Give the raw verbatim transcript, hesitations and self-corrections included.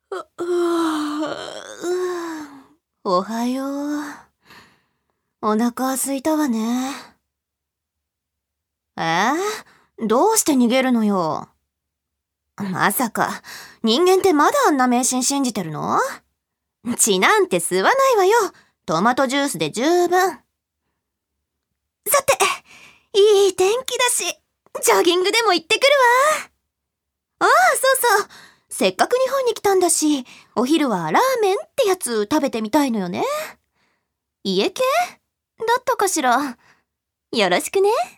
おはよう。お腹空いたわね。えー、どうして逃げるのよ。まさか、人間ってまだあんな迷信信じてるの？血なんて吸わないわよ。トマトジュースで十分。さて、いい天気だし、ジョギングでも行ってくるわ。ああ、そうそう。せっかく日本に来たんだし、お昼はラーメンってやつ食べてみたいのよね。家系だったかしら。よろしくね。